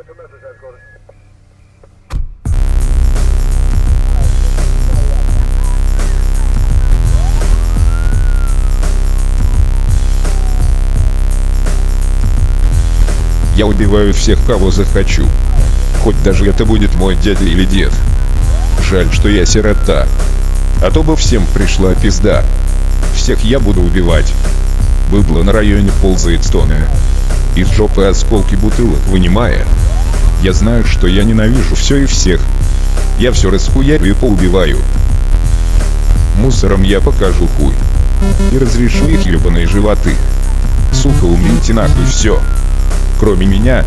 Я убиваю всех, кого захочу. Хоть даже это будет мой дядя или дед. Жаль, что я сирота. А то бы всем пришла пизда. Всех я буду убивать. Быдло на районе ползает стоная. Из жопы осколки бутылок вынимая. Я знаю, что я ненавижу все и всех. Я все расхуярю и поубиваю. Мусором я покажу хуй. И разрешу их ебаные животы. Сука, умрите нахуй все. Кроме меня.